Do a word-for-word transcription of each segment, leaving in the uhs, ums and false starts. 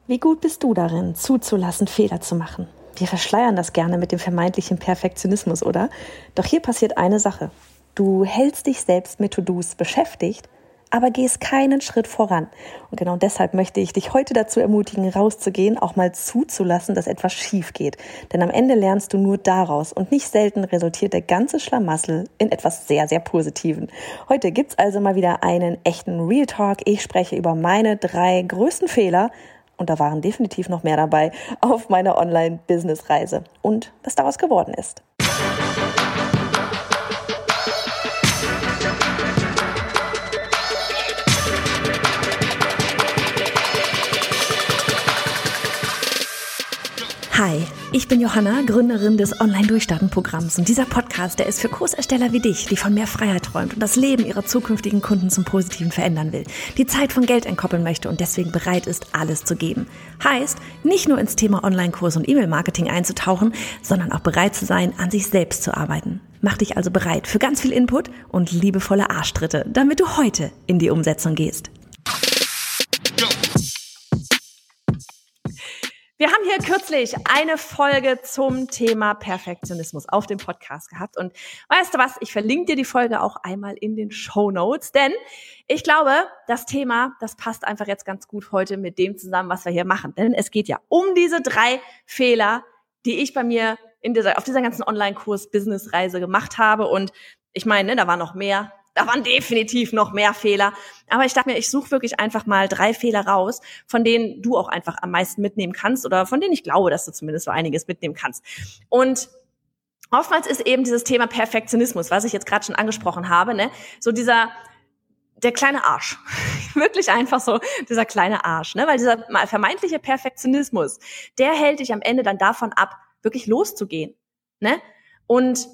Wie gut bist du darin, zuzulassen, Fehler zu machen? Wir verschleiern das gerne mit dem vermeintlichen Perfektionismus, oder? Doch hier passiert eine Sache. Du hältst dich selbst mit To-Dos beschäftigt, aber gehst keinen Schritt voran. Und genau deshalb möchte ich dich heute dazu ermutigen, rauszugehen, auch mal zuzulassen, dass etwas schief geht. Denn am Ende lernst du nur daraus und nicht selten resultiert der ganze Schlamassel in etwas sehr, sehr Positiven. Heute gibt's also mal wieder einen echten Real Talk. Ich spreche über meine drei größten Fehler, und da waren definitiv noch mehr dabei, auf meiner Online-Business-Reise und was daraus geworden ist. Hi, ich bin Johanna, Gründerin des Online-Durchstarten-Programms und dieser Podcast, der ist für Kursersteller wie dich, die von mehr Freiheit träumt und das Leben ihrer zukünftigen Kunden zum Positiven verändern will, die Zeit von Geld entkoppeln möchte und deswegen bereit ist, alles zu geben. Heißt, nicht nur ins Thema Online-Kurs und E-Mail-Marketing einzutauchen, sondern auch bereit zu sein, an sich selbst zu arbeiten. Mach dich also bereit für ganz viel Input und liebevolle Arschtritte, damit du heute in die Umsetzung gehst. Wir haben hier kürzlich eine Folge zum Thema Perfektionismus auf dem Podcast gehabt und weißt du was, ich verlinke dir die Folge auch einmal in den Shownotes, denn ich glaube, das Thema, das passt einfach jetzt ganz gut heute mit dem zusammen, was wir hier machen, denn es geht ja um diese drei Fehler, die ich bei mir in dieser, auf dieser ganzen Online-Kurs-Business-Reise gemacht habe und ich meine, ne, da war noch mehr. Da waren definitiv noch mehr Fehler. Aber ich dachte mir, ich suche wirklich einfach mal drei Fehler raus, von denen du auch einfach am meisten mitnehmen kannst oder von denen ich glaube, dass du zumindest so einiges mitnehmen kannst. Und oftmals ist eben dieses Thema Perfektionismus, was ich jetzt gerade schon angesprochen habe, ne, so dieser, der kleine Arsch. Wirklich einfach so dieser kleine Arsch, ne, weil dieser vermeintliche Perfektionismus, der hält dich am Ende dann davon ab, wirklich loszugehen, ne, und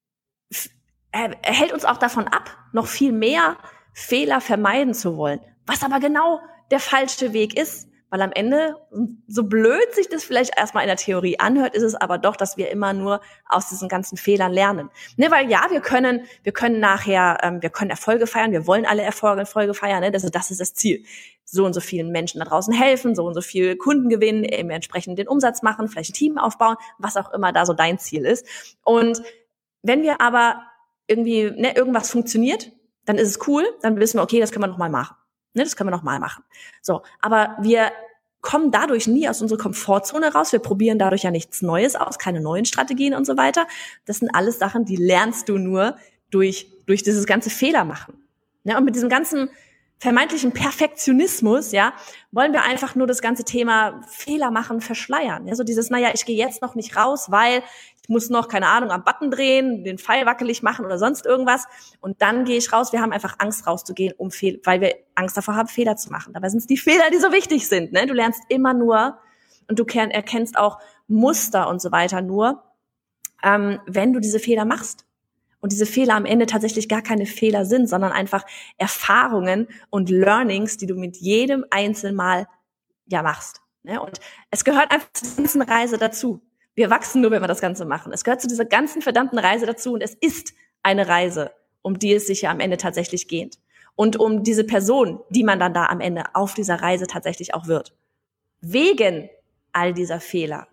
er hält uns auch davon ab, noch viel mehr Fehler vermeiden zu wollen. Was aber genau der falsche Weg ist. Weil am Ende, so blöd sich das vielleicht erstmal in der Theorie anhört, ist es aber doch, dass wir immer nur aus diesen ganzen Fehlern lernen. Ne, weil ja, wir können, wir können nachher, ähm, wir können Erfolge feiern, wir wollen alle Erfolge, Erfolge feiern, ne? Das, das ist das Ziel. So und so vielen Menschen da draußen helfen, so und so viele Kunden gewinnen, eben entsprechend den Umsatz machen, vielleicht ein Team aufbauen, was auch immer da so dein Ziel ist. Und wenn wir aber irgendwie, ne, irgendwas funktioniert, dann ist es cool, dann wissen wir, okay, das können wir noch mal machen. Ne, das können wir noch mal machen. So, aber wir kommen dadurch nie aus unserer Komfortzone raus. Wir probieren dadurch ja nichts Neues aus, keine neuen Strategien und so weiter. Das sind alles Sachen, die lernst du nur durch durch dieses ganze Fehler machen. Ne, und mit diesem ganzen vermeintlichen Perfektionismus, ja, wollen wir einfach nur das ganze Thema Fehler machen, verschleiern. Ja, so dieses, naja, ich gehe jetzt noch nicht raus, weil ich muss noch, keine Ahnung, am Button drehen, den Pfeil wackelig machen oder sonst irgendwas. Und dann gehe ich raus. Wir haben einfach Angst, rauszugehen, um Fehl- weil wir Angst davor haben, Fehler zu machen. Dabei sind es die Fehler, die so wichtig sind. Ne? Du lernst immer nur und du erkennst auch Muster und so weiter nur, ähm, wenn du diese Fehler machst. Und diese Fehler am Ende tatsächlich gar keine Fehler sind, sondern einfach Erfahrungen und Learnings, die du mit jedem einzelnen Mal ja machst. Ne? Und es gehört einfach zu dieser ganzen Reise dazu. Wir wachsen nur, wenn wir das Ganze machen. Es gehört zu dieser ganzen verdammten Reise dazu und es ist eine Reise, um die es sich ja am Ende tatsächlich geht. Und um diese Person, die man dann da am Ende auf dieser Reise tatsächlich auch wird. Wegen all dieser Fehler.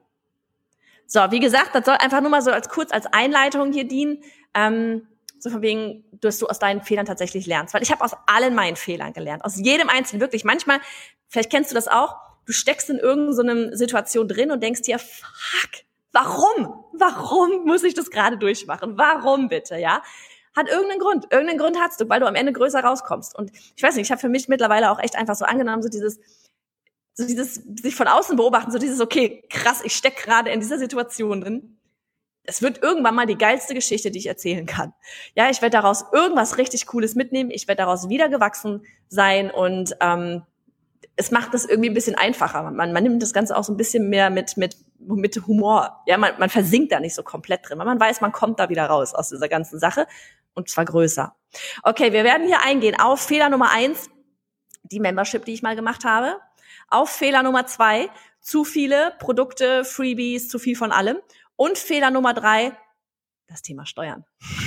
So, wie gesagt, das soll einfach nur mal so als kurz als Einleitung hier dienen, ähm, so von wegen, dass du aus deinen Fehlern tatsächlich lernst. Weil ich habe aus allen meinen Fehlern gelernt, aus jedem einzelnen, wirklich. Manchmal, vielleicht kennst du das auch, du steckst in irgendeiner Situation drin und denkst dir, fuck, warum? Warum muss ich das gerade durchmachen? Warum bitte, ja? Hat irgendeinen Grund. Irgendeinen Grund hast du, weil du am Ende größer rauskommst. Und ich weiß nicht, ich habe für mich mittlerweile auch echt einfach so angenommen, so dieses, so dieses sich von außen beobachten, so dieses, okay, krass, ich stecke gerade in dieser Situation drin. Es wird irgendwann mal die geilste Geschichte, die ich erzählen kann. Ja, ich werde daraus irgendwas richtig Cooles mitnehmen. Ich werde daraus wieder gewachsen sein und ähm, es macht das irgendwie ein bisschen einfacher. Man, man nimmt das Ganze auch so ein bisschen mehr mit mit mit Humor. Ja, man, man versinkt da nicht so komplett drin, weil man weiß, man kommt da wieder raus aus dieser ganzen Sache und zwar größer. Okay, wir werden hier eingehen auf Fehler Nummer eins, die Membership, die ich mal gemacht habe. Auf Fehler Nummer zwei, zu viele Produkte, Freebies, zu viel von allem. Und Fehler Nummer drei, das Thema Steuern.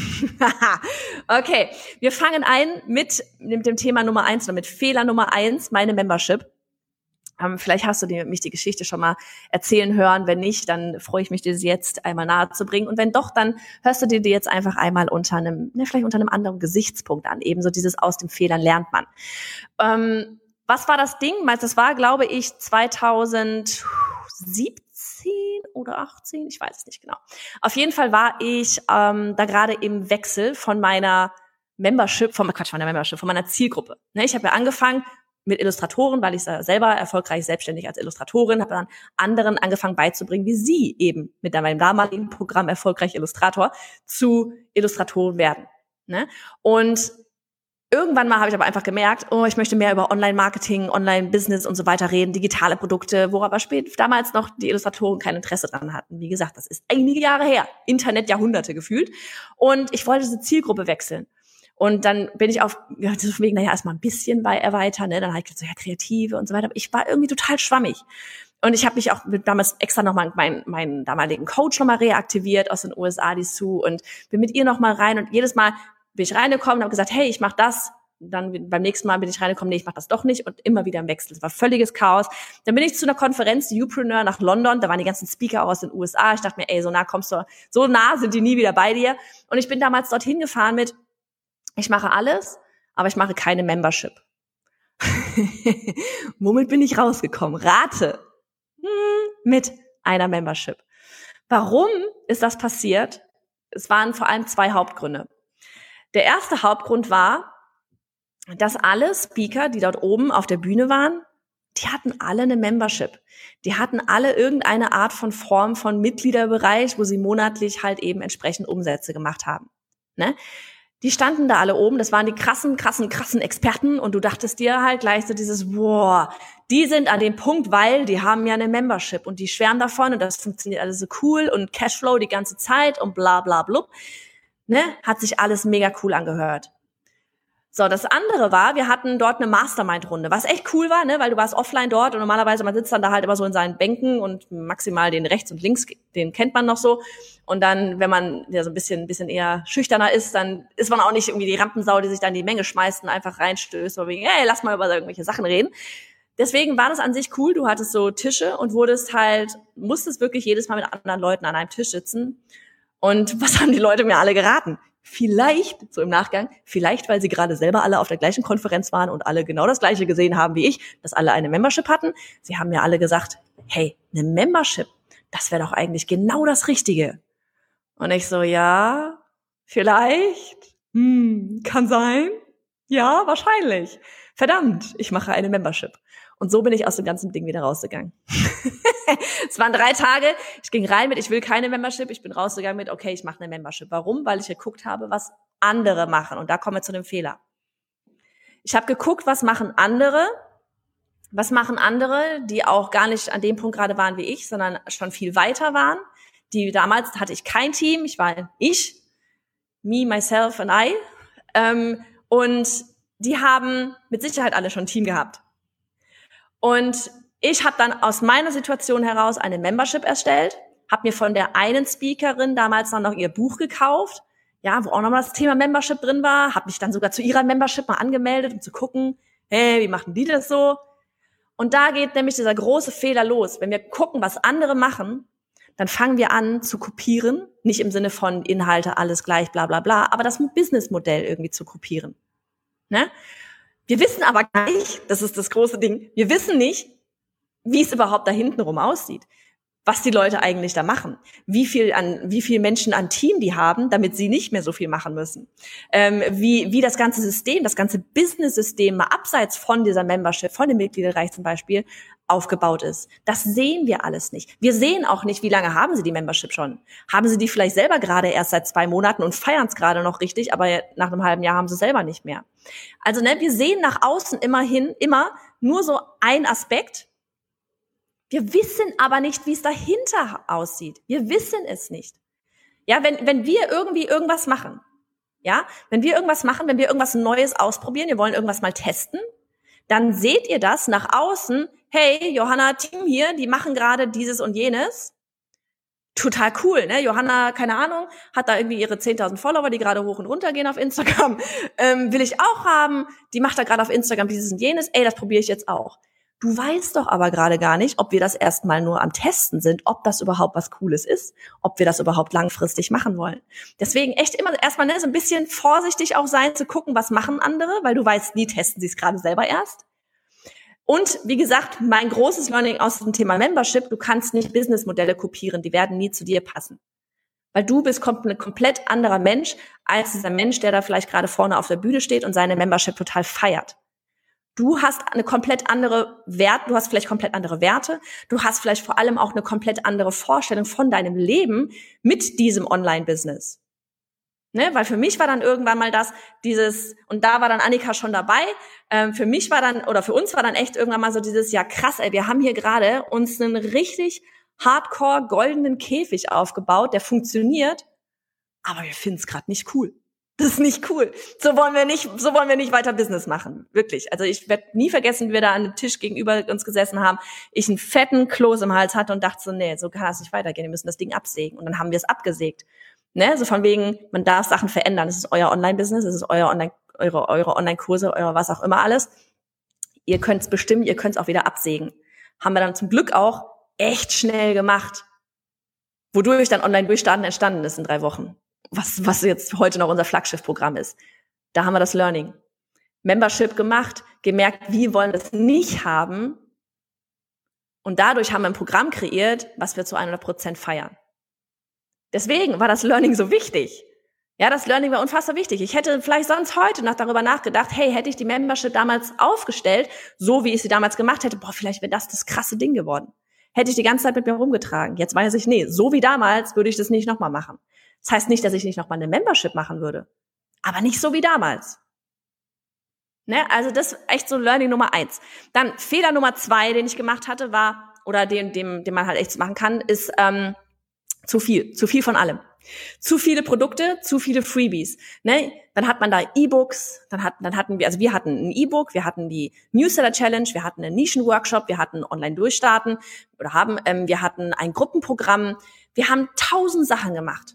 Okay, wir fangen ein mit, mit dem Thema Nummer eins oder mit Fehler Nummer eins, meine Membership. Ähm, vielleicht hast du dir, mich die Geschichte schon mal erzählen hören. Wenn nicht, dann freue ich mich, dir sie jetzt einmal nahe zu bringen. Und wenn doch, dann hörst du dir die jetzt einfach einmal unter einem, ne, vielleicht unter einem anderen Gesichtspunkt an. Ebenso dieses aus den Fehlern lernt man. Ähm, was war das Ding? Das war, glaube ich, zweitausendsiebzehn oder achtzehn, ich weiß es nicht genau. Auf jeden Fall war ich ähm, da gerade im Wechsel von meiner Membership, von, Quatsch, von der Membership, von meiner Zielgruppe. Ne, ich habe ja angefangen mit Illustratoren, weil ich selber erfolgreich selbstständig als Illustratorin, habe dann anderen angefangen beizubringen, wie sie eben mit meinem damaligen Programm erfolgreich Illustrator zu Illustratoren werden. Ne? Und irgendwann mal habe ich aber einfach gemerkt, oh, ich möchte mehr über Online-Marketing, Online-Business und so weiter reden, digitale Produkte, wo aber spät damals noch die Illustratoren kein Interesse dran hatten. Wie gesagt, das ist einige Jahre her, Internet Jahrhunderte gefühlt. Und ich wollte diese Zielgruppe wechseln. Und dann bin ich auf, ja, deswegen, naja, erstmal ein bisschen bei erweitern, ne, dann habe ich gesagt, so, ja, Kreative und so weiter. Aber ich war irgendwie total schwammig. Und ich habe mich auch mit, damals extra nochmal meinen, meinen damaligen Coach nochmal reaktiviert aus den U S A, die Sue, und bin mit ihr nochmal rein. Und jedes Mal bin ich reingekommen und habe gesagt, hey, ich mache das. Dann beim nächsten Mal bin ich reingekommen, nee, ich mache das doch nicht. Und immer wieder im Wechsel. Das war völliges Chaos. Dann bin ich zu einer Konferenz, Youpreneur, nach London. Da waren die ganzen Speaker auch aus den U S A. Ich dachte mir, ey, so nah kommst du, so nah sind die nie wieder bei dir. Und ich bin damals dorthin gefahren mit, ich mache alles, aber ich mache keine Membership. Womit bin ich rausgekommen? Rate. Hm, mit einer Membership. Warum ist das passiert? Es waren vor allem zwei Hauptgründe. Der erste Hauptgrund war, dass alle Speaker, die dort oben auf der Bühne waren, die hatten alle eine Membership. Die hatten alle irgendeine Art von Form von Mitgliederbereich, wo sie monatlich halt eben entsprechend Umsätze gemacht haben. Ne? Die standen da alle oben, das waren die krassen, krassen, krassen Experten, und du dachtest dir halt gleich so dieses, boah, die sind an dem Punkt, weil die haben ja eine Membership und die schwärmen davon und das funktioniert alles so cool und Cashflow die ganze Zeit und bla bla blub. Ne? Hat sich alles mega cool angehört. So, das andere war, wir hatten dort eine Mastermind-Runde, was echt cool war, ne, weil du warst offline dort und normalerweise, man sitzt dann da halt immer so in seinen Bänken und maximal den rechts und links, den kennt man noch so. Und dann, wenn man ja so ein bisschen, ein bisschen eher schüchterner ist, dann ist man auch nicht irgendwie die Rampensau, die sich dann in die Menge schmeißt und einfach reinstößt, so wegen, hey, lass mal über irgendwelche Sachen reden. Deswegen war das an sich cool, du hattest so Tische und wurdest halt, musstest wirklich jedes Mal mit anderen Leuten an einem Tisch sitzen. Und was haben die Leute mir alle geraten? Vielleicht, so im Nachgang, vielleicht, weil sie gerade selber alle auf der gleichen Konferenz waren und alle genau das Gleiche gesehen haben wie ich, dass alle eine Membership hatten. Sie haben mir alle gesagt, hey, eine Membership, das wäre doch eigentlich genau das Richtige. Und ich so, ja, vielleicht, hm, kann sein, ja, wahrscheinlich. Verdammt, ich mache eine Membership. Und so bin ich aus dem ganzen Ding wieder rausgegangen. Es waren drei Tage, ich ging rein mit, ich will keine Membership, ich bin rausgegangen mit, okay, ich mache eine Membership. Warum? Weil ich geguckt habe, was andere machen. Und da kommen wir zu dem Fehler. Ich habe geguckt, was machen andere, was machen andere, die auch gar nicht an dem Punkt gerade waren wie ich, sondern schon viel weiter waren. Die damals hatte ich kein Team, ich war ich, me, myself and I. Ähm, und die haben mit Sicherheit alle schon ein Team gehabt. Und ich habe dann aus meiner Situation heraus eine Membership erstellt, habe mir von der einen Speakerin damals dann noch ihr Buch gekauft, ja, wo auch nochmal das Thema Membership drin war, habe mich dann sogar zu ihrer Membership mal angemeldet, um zu gucken, hey, wie machen die das so? Und da geht nämlich dieser große Fehler los. Wenn wir gucken, was andere machen, dann fangen wir an zu kopieren, nicht im Sinne von Inhalte, alles gleich, bla bla bla, aber das Businessmodell irgendwie zu kopieren. Ne? Wir wissen aber gar nicht, das ist das große Ding, wir wissen nicht, wie es überhaupt da hinten rum aussieht, was die Leute eigentlich da machen, wie viel an, wie viel Menschen an Team die haben, damit sie nicht mehr so viel machen müssen, ähm, wie, wie das ganze System, das ganze Business-System mal abseits von dieser Membership, von dem Mitgliederbereich zum Beispiel, aufgebaut ist. Das sehen wir alles nicht. Wir sehen auch nicht, wie lange haben sie die Membership schon. Haben sie die vielleicht selber gerade erst seit zwei Monaten und feiern es gerade noch richtig, aber nach einem halben Jahr haben sie es selber nicht mehr. Also ne, wir sehen nach außen immerhin immer nur so ein Aspekt. Wir wissen aber nicht, wie es dahinter aussieht. Wir wissen es nicht. Ja, wenn, wenn wir irgendwie irgendwas machen, ja, wenn wir irgendwas machen, wenn wir irgendwas Neues ausprobieren, wir wollen irgendwas mal testen, dann seht ihr das nach außen, hey, Johanna, Team hier, die machen gerade dieses und jenes. Total cool, ne? Johanna, keine Ahnung, hat da irgendwie ihre zehntausend Follower, die gerade hoch und runter gehen auf Instagram. Ähm, will ich auch haben. Die macht da gerade auf Instagram dieses und jenes. Ey, das probiere ich jetzt auch. Du weißt doch aber gerade gar nicht, ob wir das erstmal nur am Testen sind, ob das überhaupt was Cooles ist, ob wir das überhaupt langfristig machen wollen. Deswegen echt immer erstmal ne, so ein bisschen vorsichtig auch sein, zu gucken, was machen andere, weil du weißt, nie testen sie es gerade selber erst. Und wie gesagt, mein großes Learning aus dem Thema Membership, du kannst nicht Businessmodelle kopieren, die werden nie zu dir passen. Weil du bist ein komplett anderer Mensch als dieser Mensch, der da vielleicht gerade vorne auf der Bühne steht und seine Membership total feiert. Du hast eine komplett andere Wert, du hast vielleicht komplett andere Werte, du hast vielleicht vor allem auch eine komplett andere Vorstellung von deinem Leben mit diesem Online-Business. Ne, weil für mich war dann irgendwann mal das, dieses, und da war dann Annika schon dabei, ähm, für mich war dann, oder für uns war dann echt irgendwann mal so dieses, ja krass, ey, wir haben hier gerade uns einen richtig hardcore goldenen Käfig aufgebaut, der funktioniert, aber wir finden es gerade nicht cool. Das ist nicht cool. So wollen wir nicht, so wollen wir nicht weiter Business machen. Wirklich. Also ich werde nie vergessen, wie wir da an einem Tisch gegenüber uns gesessen haben, ich einen fetten Kloß im Hals hatte und dachte so, nee, so kann das nicht weitergehen, wir müssen das Ding absägen. Und dann haben wir es abgesägt. Ne, so von wegen, man darf Sachen verändern. Das ist euer Online-Business, das ist euer Online, eure, eure Online-Kurse, eure was auch immer alles. Ihr könnt es bestimmen, ihr könnt es auch wieder absägen. Haben wir dann zum Glück auch echt schnell gemacht. Wodurch dann Online-Durchstarten entstanden ist in drei Wochen. Was, was jetzt heute noch unser Flaggschiff-Programm ist. Da haben wir das Learning. Membership gemacht, gemerkt, wie wollen wir es nicht haben. Und dadurch haben wir ein Programm kreiert, was wir zu hundert Prozent feiern. Deswegen war das Learning so wichtig. Ja, das Learning war unfassbar wichtig. Ich hätte vielleicht sonst heute noch darüber nachgedacht, hey, hätte ich die Membership damals aufgestellt, so wie ich sie damals gemacht hätte, boah, vielleicht wäre das das krasse Ding geworden. Hätte ich die ganze Zeit mit mir rumgetragen. Jetzt weiß ich, nee, so wie damals würde ich das nicht nochmal machen. Das heißt nicht, dass ich nicht nochmal eine Membership machen würde. Aber nicht so wie damals. Ne? Also das ist echt so Learning Nummer eins. Dann Fehler Nummer zwei, den ich gemacht hatte, war, oder den, dem, den man halt echt machen kann, ist ähm, zu viel. Zu viel von allem. Zu viele Produkte, zu viele Freebies. Ne? Dann hat man da E-Books, dann hatten, dann hatten wir, also wir hatten ein E-Book, wir hatten die Newsletter Challenge, wir hatten einen Nischenworkshop, wir hatten Online-Durchstarten oder haben, ähm, wir hatten ein Gruppenprogramm, wir haben tausend Sachen gemacht.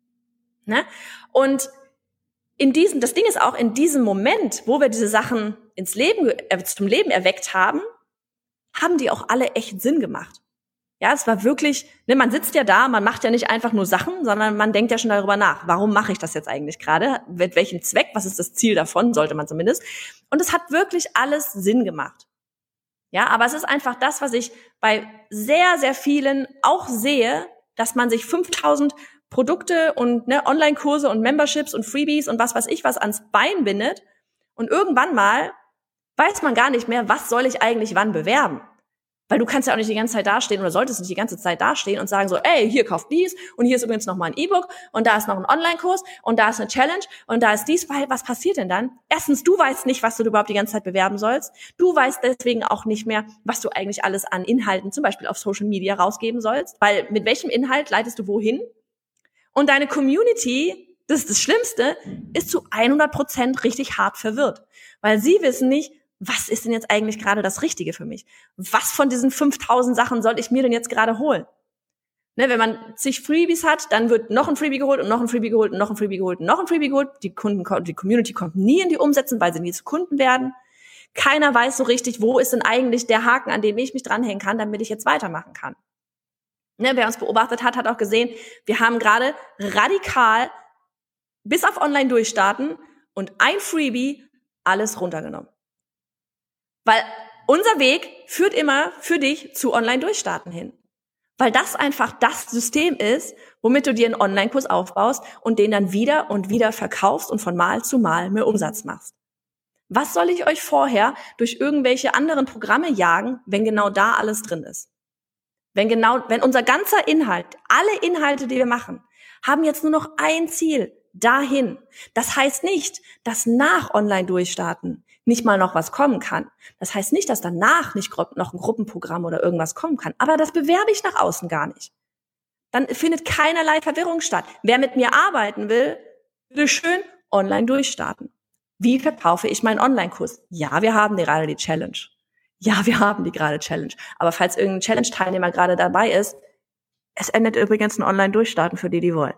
Ne? Und in diesem, das Ding ist auch, in diesem Moment, wo wir diese Sachen ins Leben, äh, zum Leben erweckt haben, haben die auch alle echt Sinn gemacht. Ja, es war wirklich, ne, man sitzt ja da, man macht ja nicht einfach nur Sachen, sondern man denkt ja schon darüber nach. Warum mache ich das jetzt eigentlich gerade? Mit welchem Zweck? Was ist das Ziel davon? Sollte man zumindest. Und es hat wirklich alles Sinn gemacht. Ja, aber es ist einfach das, was ich bei sehr, sehr vielen auch sehe, dass man sich fünftausend Produkte und ne, Online-Kurse und Memberships und Freebies und was weiß ich was ans Bein bindet und irgendwann mal weiß man gar nicht mehr, was soll ich eigentlich wann bewerben. Weil du kannst ja auch nicht die ganze Zeit dastehen oder solltest nicht die ganze Zeit dastehen und sagen so, ey, hier kauft dies und hier ist übrigens noch mal ein E-Book und da ist noch ein Online-Kurs und da ist eine Challenge und da ist dies, weil was passiert denn dann? Erstens, du weißt nicht, was du überhaupt die ganze Zeit bewerben sollst. Du weißt deswegen auch nicht mehr, was du eigentlich alles an Inhalten, zum Beispiel auf Social Media, rausgeben sollst, weil mit welchem Inhalt leitest du wohin? Und deine Community, das ist das Schlimmste, ist zu hundert Prozent richtig hart verwirrt, weil sie wissen nicht, was ist denn jetzt eigentlich gerade das Richtige für mich? Was von diesen fünftausend Sachen soll ich mir denn jetzt gerade holen? Ne, wenn man zig Freebies hat, dann wird noch ein Freebie geholt und noch ein Freebie geholt und noch ein Freebie geholt und noch ein Freebie geholt. Die Kunden, die Community kommt nie in die Umsetzung, weil sie nie zu Kunden werden. Keiner weiß so richtig, wo ist denn eigentlich der Haken, an dem ich mich dranhängen kann, damit ich jetzt weitermachen kann. Ne, wer uns beobachtet hat, hat auch gesehen, wir haben gerade radikal bis auf Online durchstarten und ein Freebie alles runtergenommen. Weil unser Weg führt immer für dich zu Online-Durchstarten hin. Weil das einfach das System ist, womit du dir einen Online-Kurs aufbaust und den dann wieder und wieder verkaufst und von Mal zu Mal mehr Umsatz machst. Was soll ich euch vorher durch irgendwelche anderen Programme jagen, wenn genau da alles drin ist? Wenn genau, wenn unser ganzer Inhalt, alle Inhalte, die wir machen, haben jetzt nur noch ein Ziel, dahin. Das heißt nicht, dass nach Online-Durchstarten nicht mal noch was kommen kann. Das heißt nicht, dass danach nicht noch ein Gruppenprogramm oder irgendwas kommen kann. Aber das bewerbe ich nach außen gar nicht. Dann findet keinerlei Verwirrung statt. Wer mit mir arbeiten will, bitte schön online durchstarten. Wie verkaufe ich meinen Online-Kurs? Ja, wir haben gerade die Challenge. Ja, wir haben die gerade Challenge. Aber falls irgendein Challenge-Teilnehmer gerade dabei ist, es endet übrigens ein Online-Durchstarten für die, die wollen.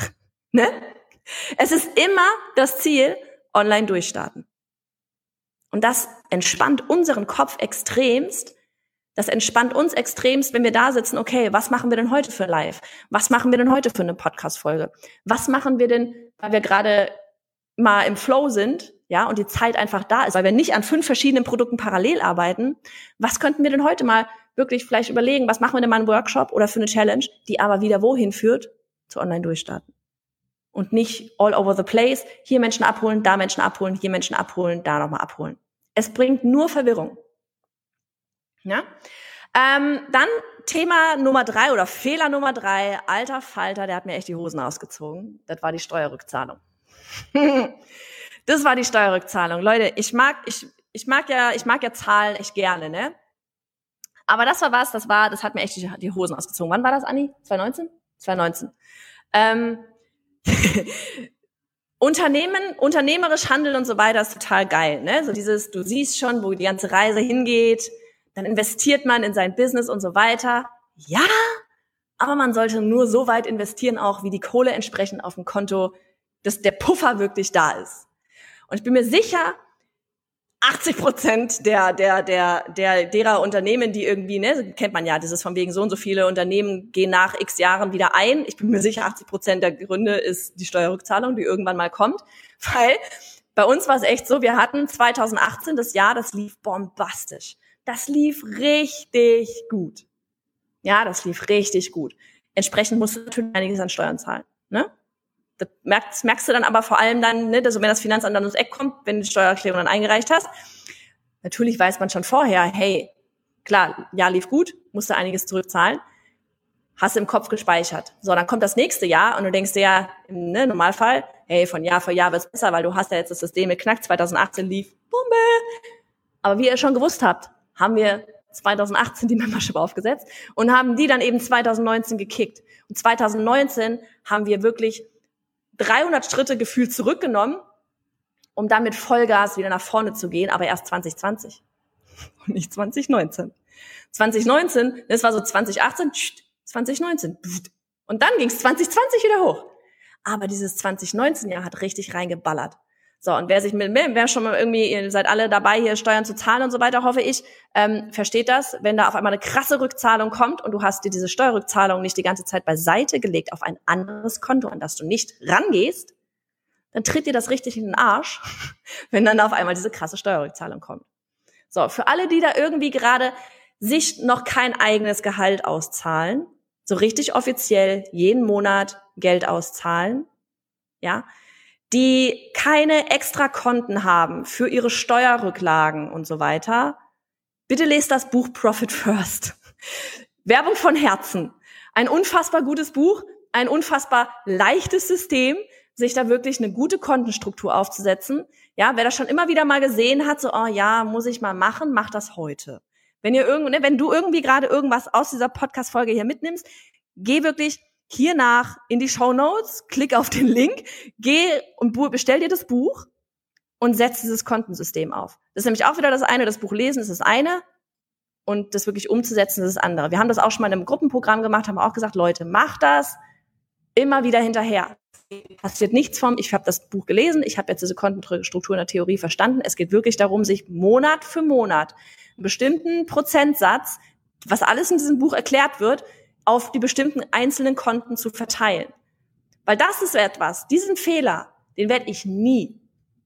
Ne? Es ist immer das Ziel, online durchstarten. Und das entspannt unseren Kopf extremst. Das entspannt uns extremst, wenn wir da sitzen, okay, was machen wir denn heute für Live? Was machen wir denn heute für eine Podcast-Folge? Was machen wir denn, weil wir gerade mal im Flow sind, ja, und die Zeit einfach da ist, weil wir nicht an fünf verschiedenen Produkten parallel arbeiten? Was könnten wir denn heute mal wirklich vielleicht überlegen, was machen wir denn mal einen Workshop oder für eine Challenge, die aber wieder wohin führt? Zu Online-Durchstarten. Und nicht all over the place, hier Menschen abholen, da Menschen abholen, hier Menschen abholen, da nochmal abholen. Es bringt nur Verwirrung. Ja? Ähm, dann Thema Nummer drei oder Fehler Nummer drei, alter Falter, der hat mir echt die Hosen ausgezogen. Das war die Steuerrückzahlung. Das war die Steuerrückzahlung. Leute, ich mag, ich, ich mag ja, ich mag ja Zahlen echt gerne, ne? Aber das war was, das war, das hat mir echt die, die Hosen ausgezogen. Wann war das, Anni? zwanzig neunzehn? zwanzig neunzehn. Ähm, Unternehmen, unternehmerisch handeln und so weiter ist total geil, ne? So dieses, du siehst schon, wo die ganze Reise hingeht, dann investiert man in sein Business und so weiter. Ja, aber man sollte nur so weit investieren, auch wie die Kohle entsprechend auf dem Konto, dass der Puffer wirklich da ist. Und ich bin mir sicher, achtzig Prozent der, der, der, der, derer Unternehmen, die irgendwie, ne, kennt man ja, das ist von wegen so und so viele Unternehmen gehen nach x Jahren wieder ein. Ich bin mir sicher, achtzig Prozent der Gründe ist die Steuerrückzahlung, die irgendwann mal kommt. Weil bei uns war es echt so, wir hatten zwanzig achtzehn das Jahr, das lief bombastisch. Das lief richtig gut. Ja, das lief richtig gut. Entsprechend musst du natürlich einiges an Steuern zahlen, ne? Das merkst, das merkst du dann aber vor allem dann, ne, dass wenn das Finanzamt dann ums Eck kommt, wenn du die Steuererklärung dann eingereicht hast. Natürlich weiß man schon vorher, hey, klar, Jahr lief gut, musst du einiges zurückzahlen, hast du im Kopf gespeichert. So, dann kommt das nächste Jahr und du denkst dir ja, im ne, Normalfall, hey, von Jahr für Jahr wird's besser, weil du hast ja jetzt das System geknackt, zwanzig achtzehn lief, Bombe. Aber wie ihr schon gewusst habt, haben wir zwanzig achtzehn die Membership aufgesetzt und haben die dann eben zwanzig neunzehn gekickt. Und zwanzig neunzehn haben wir wirklich dreihundert Schritte gefühlt zurückgenommen, um dann mit Vollgas wieder nach vorne zu gehen, aber erst zwanzig zwanzig und nicht zwanzig neunzehn. zwanzig neunzehn, das war so zwanzig achtzehn, zwanzig neunzehn. Und dann ging es zwanzig zwanzig wieder hoch. Aber dieses zwanzig neunzehn Jahr hat richtig reingeballert. So, und wer sich mit, wer schon mal irgendwie, ihr seid alle dabei, hier Steuern zu zahlen und so weiter, hoffe ich, ähm, versteht das, wenn da auf einmal eine krasse Rückzahlung kommt und du hast dir diese Steuerrückzahlung nicht die ganze Zeit beiseite gelegt auf ein anderes Konto, an das du nicht rangehst, dann tritt dir das richtig in den Arsch, wenn dann auf einmal diese krasse Steuerrückzahlung kommt. So, für alle, die da irgendwie gerade sich noch kein eigenes Gehalt auszahlen, so richtig offiziell jeden Monat Geld auszahlen, ja, die keine extra Konten haben für ihre Steuerrücklagen und so weiter, bitte lest das Buch Profit First. Werbung von Herzen. Ein unfassbar gutes Buch, ein unfassbar leichtes System, sich da wirklich eine gute Kontenstruktur aufzusetzen. Ja, wer das schon immer wieder mal gesehen hat, so, oh ja, muss ich mal machen, mach das heute. Wenn ihr irgend, ne, wenn du irgendwie gerade irgendwas aus dieser Podcast-Folge hier mitnimmst, geh wirklich hier nach in die Shownotes, klick auf den Link, geh und bestell dir das Buch und setz dieses Kontensystem auf. Das ist nämlich auch wieder das eine, das Buch lesen ist das eine und das wirklich umzusetzen ist das andere. Wir haben das auch schon mal in einem Gruppenprogramm gemacht, haben auch gesagt, Leute, macht das immer wieder hinterher. Passiert nichts vom, ich habe das Buch gelesen, ich habe jetzt diese Kontenstruktur in der Theorie verstanden. Es geht wirklich darum, sich Monat für Monat einen bestimmten Prozentsatz, was alles in diesem Buch erklärt wird, auf die bestimmten einzelnen Konten zu verteilen. Weil das ist etwas, diesen Fehler, den werde ich nie,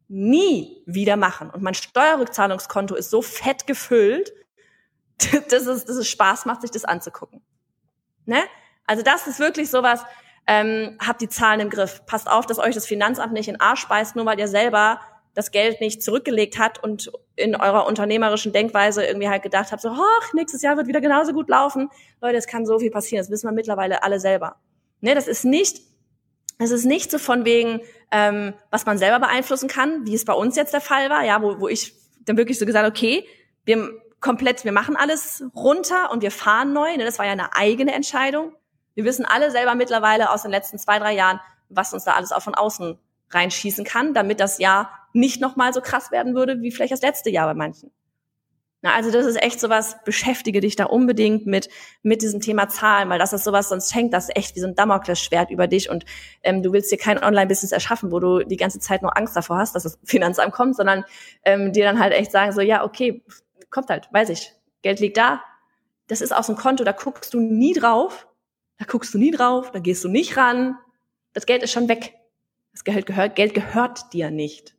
nie wieder machen. Und mein Steuerrückzahlungskonto ist so fett gefüllt, dass es, dass es Spaß macht, sich das anzugucken. Ne? Also das ist wirklich sowas, ähm, habt die Zahlen im Griff. Passt auf, dass euch das Finanzamt nicht in den Arsch beißt, nur weil ihr selber das Geld nicht zurückgelegt habt und in eurer unternehmerischen Denkweise irgendwie halt gedacht habt, so, ach, nächstes Jahr wird wieder genauso gut laufen. Leute, es kann so viel passieren, das wissen wir mittlerweile alle selber. Ne, das ist nicht, das ist nicht so von wegen, ähm, was man selber beeinflussen kann, wie es bei uns jetzt der Fall war, ja, wo, wo ich dann wirklich so gesagt, okay, wir komplett, wir machen alles runter und wir fahren neu, ne, das war ja eine eigene Entscheidung. Wir wissen alle selber mittlerweile aus den letzten zwei, drei Jahren, was uns da alles auch von außen reinschießen kann, damit das Jahr nicht nochmal so krass werden würde, wie vielleicht das letzte Jahr bei manchen. Na, also das ist echt sowas, beschäftige dich da unbedingt mit mit diesem Thema Zahlen, weil das ist sowas, sonst hängt das echt wie so ein Damoklesschwert über dich und ähm, du willst dir kein Online-Business erschaffen, wo du die ganze Zeit nur Angst davor hast, dass das Finanzamt kommt, sondern ähm, dir dann halt echt sagen so, ja, okay, kommt halt, weiß ich, Geld liegt da, das ist auch so ein Konto, da guckst du nie drauf, da guckst du nie drauf, da gehst du nicht ran, das Geld ist schon weg, das Geld gehört, Geld gehört dir nicht.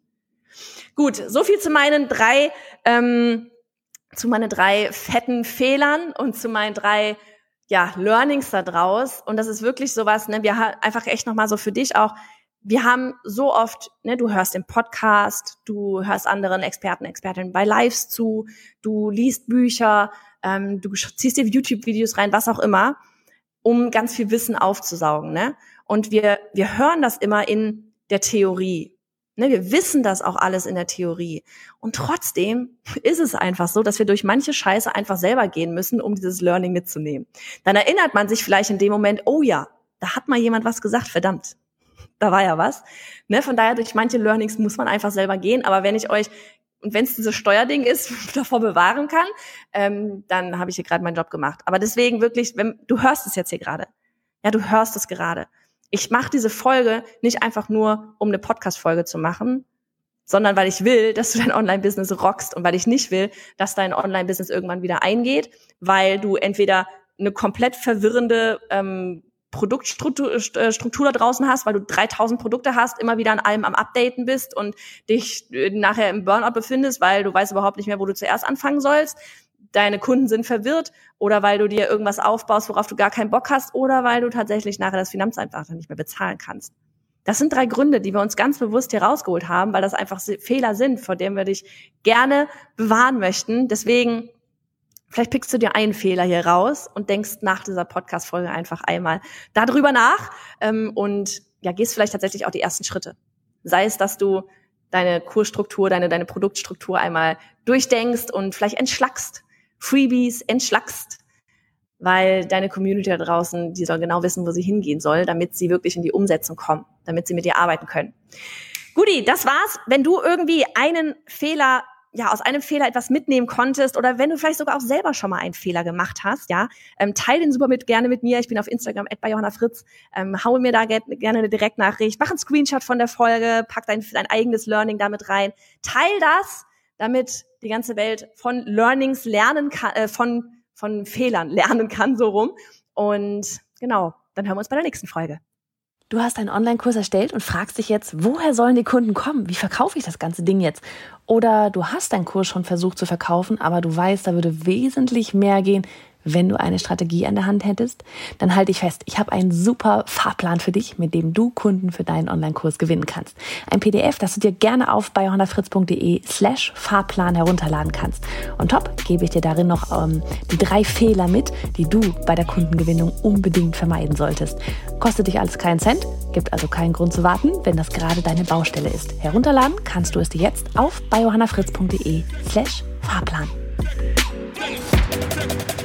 Gut, so viel zu meinen drei ähm, zu meinen drei fetten Fehlern und zu meinen drei, ja, Learnings da draus. Und das ist wirklich sowas, ne, wir haben einfach echt nochmal so für dich auch, wir haben so oft, ne, du hörst den Podcast, du hörst anderen Experten, Expertinnen bei Lives zu, du liest Bücher, ähm, du ziehst dir YouTube-Videos rein, was auch immer, um ganz viel Wissen aufzusaugen, ne. Und wir, wir hören das immer in der Theorie. Ne, wir wissen das auch alles in der Theorie. Und trotzdem ist es einfach so, dass wir durch manche Scheiße einfach selber gehen müssen, um dieses Learning mitzunehmen. Dann erinnert man sich vielleicht in dem Moment, oh ja, da hat mal jemand was gesagt, verdammt, da war ja was. Ne, von daher, durch manche Learnings muss man einfach selber gehen. Aber wenn ich euch, und wenn es dieses Steuerding ist, davor bewahren kann, ähm, dann habe ich hier gerade meinen Job gemacht. Aber deswegen wirklich, wenn du hörst es jetzt hier gerade. Ja, du hörst es gerade. Ich mache diese Folge nicht einfach nur, um eine Podcast-Folge zu machen, sondern weil ich will, dass du dein Online-Business rockst und weil ich nicht will, dass dein Online-Business irgendwann wieder eingeht, weil du entweder eine komplett verwirrende ähm, Produktstruktur äh, Struktur da draußen hast, weil du dreitausend Produkte hast, immer wieder an allem am Updaten bist und dich äh, nachher im Burnout befindest, weil du weißt überhaupt nicht mehr, wo du zuerst anfangen sollst. Deine Kunden sind verwirrt oder weil du dir irgendwas aufbaust, worauf du gar keinen Bock hast oder weil du tatsächlich nachher das Finanzamt einfach nicht mehr bezahlen kannst. Das sind drei Gründe, die wir uns ganz bewusst hier rausgeholt haben, weil das einfach Fehler sind, vor denen wir dich gerne bewahren möchten. Deswegen, vielleicht pickst du dir einen Fehler hier raus und denkst nach dieser Podcast-Folge einfach einmal darüber nach ähm, und ja, gehst vielleicht tatsächlich auch die ersten Schritte. Sei es, dass du deine Kursstruktur, deine, deine Produktstruktur einmal durchdenkst und vielleicht entschlackst, Freebies entschlackst, weil deine Community da draußen, die soll genau wissen, wo sie hingehen soll, damit sie wirklich in die Umsetzung kommen, damit sie mit dir arbeiten können. Guti, das war's. Wenn du irgendwie einen Fehler, ja, aus einem Fehler etwas mitnehmen konntest oder wenn du vielleicht sogar auch selber schon mal einen Fehler gemacht hast, ja, ähm, teil den super mit, gerne mit mir. Ich bin auf Instagram at bei Johanna Fritz. Ähm, hau mir da ge- gerne eine Direktnachricht, mach einen Screenshot von der Folge, pack dein, dein eigenes Learning damit rein. Teil das, damit die ganze Welt von Learnings lernen kann, äh, von, von Fehlern lernen kann, so rum. Und genau, dann hören wir uns bei der nächsten Folge. Du hast einen Online-Kurs erstellt und fragst dich jetzt, woher sollen die Kunden kommen? Wie verkaufe ich das ganze Ding jetzt? Oder du hast deinen Kurs schon versucht zu verkaufen, aber du weißt, da würde wesentlich mehr gehen, wenn du eine Strategie an der Hand hättest. Dann halte ich fest, ich habe einen super Fahrplan für dich, mit dem du Kunden für deinen Online-Kurs gewinnen kannst. Ein P D F, das du dir gerne auf bei johannafritz punkt de slash Fahrplan herunterladen kannst. Und top, gebe ich dir darin noch ähm, die drei Fehler mit, die du bei der Kundengewinnung unbedingt vermeiden solltest. Kostet dich alles keinen Cent, gibt also keinen Grund zu warten, wenn das gerade deine Baustelle ist. Herunterladen kannst du es dir jetzt auf bei johannafritz punkt de slash Fahrplan.